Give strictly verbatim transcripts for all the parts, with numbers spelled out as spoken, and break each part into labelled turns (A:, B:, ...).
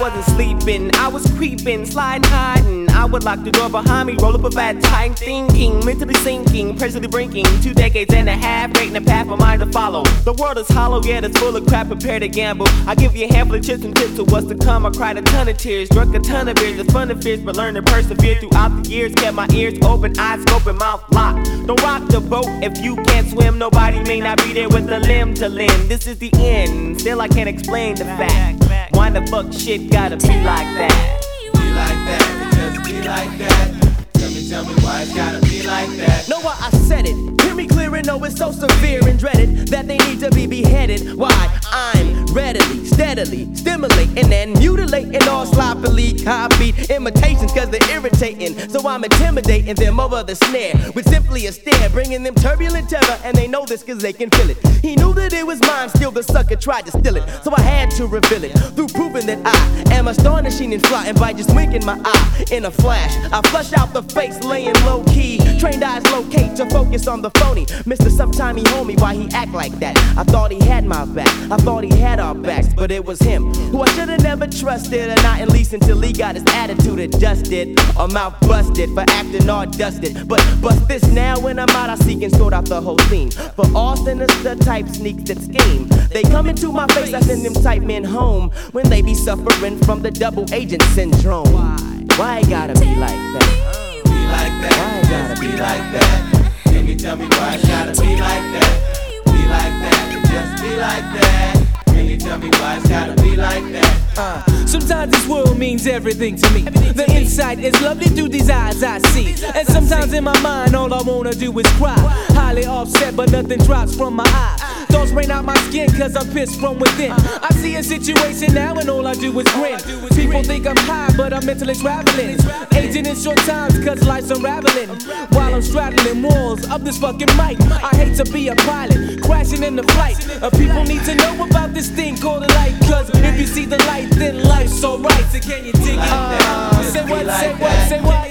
A: wasn't sleeping, I was creeping, sliding, hiding. I would lock the door behind me, roll up a fat time, thinking, mentally sinking, presently brinking. Two decades and a half, creating a path for mine to follow. The world is hollow, yet it's full of crap, prepare to gamble. I give you a handful of chips and tips of what's to come. I cried a ton of tears, drunk a ton of beers. It's fun to fears, but learn to persevere throughout the years. Kept my ears open, eyes open, mouth locked. Don't rock the boat if you can't swim. Nobody may not be there with a limb to limb. This is the end, still I can't explain the fact. Why the fuck shit gotta be like that?
B: Be like that, it just be like that. Tell me, tell me why it's gotta be like that.
C: Know why I said it, hear me clear and know it's so severe and dreaded that they need to be beheaded. Why? I'm readily, steadily stimulating and mutilating all sloppily copied imitations cause they're irritating. So I'm intimidating them over the snare with simply a stare, bringing them turbulent terror, and they know this cause they can feel it. He knew that it was mine, still the sucker tried to steal it, so I had to reveal it through proving that I am astonishing and flying by just winking my eye. In a flash, I flush out the face laying low key, trained eyes locate to focus on the phony Mister Sometime he homie, why he act like that? I thought he had my back, I thought he had our backs, but it was him who I should've never trusted, and not at least until he got his attitude adjusted or mouth busted for acting all dusted. But bust this now when I'm out, I seek and sort out the whole scene. For Austin is the type sneaks that scheme. They come into my face, I send them type men home when they be suffering from the double agent syndrome. Why it gotta be like that?
B: Be like that, why it gotta be like that? Can you tell me why it gotta be like that? Be like that, it just be like that. Can you tell me why it's gotta be like that?
D: Uh, sometimes this world means everything to me. The insight is lovely through these eyes I see. And sometimes in my mind all I wanna do is cry. Highly offset but nothing drops from my eyes. Thoughts rain out my skin cause I'm pissed from within. I see a situation now and all I do is grin. People think I'm high but I'm mentally traveling. Aging in short times cause life's unraveling. While I'm straddling walls of this fucking mic, I hate to be a pilot, crashing in the flight. Uh, people need to know about this thing called a light, cause if you see the light then life's alright. So can you dig it? Uh, say what, say what, say what?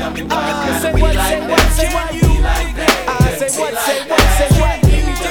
D: Uh, say what, say what, say what? Uh, say what, say what, say what?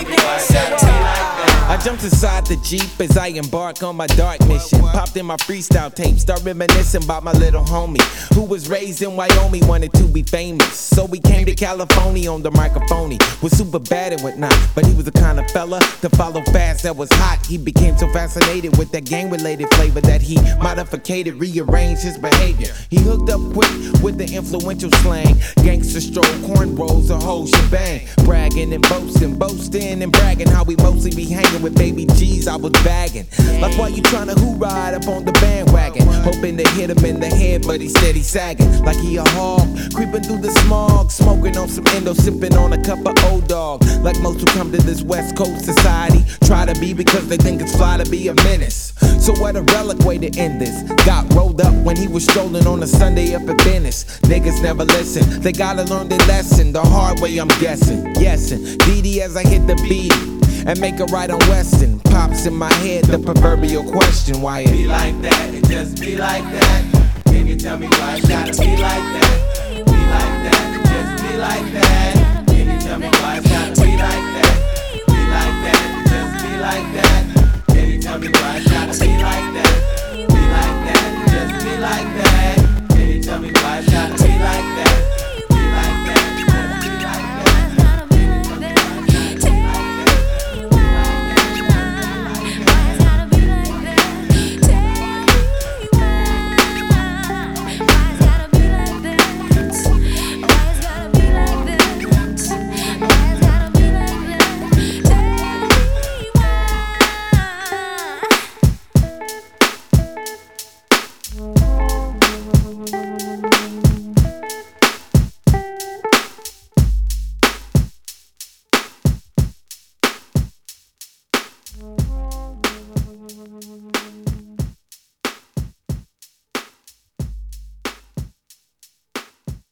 E: I jumped inside the Jeep as I embark on my dark mission. Popped in my freestyle tape, start reminiscing about my little homie who was raised in Wyoming, wanted to be famous. So we came to California on the microphone. He was super bad and whatnot, but he was the kind of fella to follow fast that was hot. He became so fascinated with that gang-related flavor that he modificated, rearranged his behavior. He hooked up quick with the influential slang, gangster stroll, cornrows, a whole shebang. Bragging and boasting, boasting and bragging how we mostly be hanging with baby G's. I was bagging. Like why you tryna who ride up on the bandwagon, hoping to hit him in the head, but he steady sagging like he a hog, creeping through the smog, smoking on some endo, sipping on a cup of old dog. Like most who come to this West Coast society, try to be because they think it's fly to be a menace. So what a relic way to end this. Got rolled up when he was strolling on a Sunday up at Venice. Niggas never listen, they gotta learn their lesson the hard way, I'm guessing. Yesin', D D as I hit the beat and make a right on Weston. Pops in my head the proverbial question, why it
B: be like that, it just be like that. Can you tell me why it gotta be like that? Be like that, it just be like that. Can you tell me why it gotta be like that? Be like that, it just be like that. Can you tell me why it gotta be like that? Be like that, it just be like that.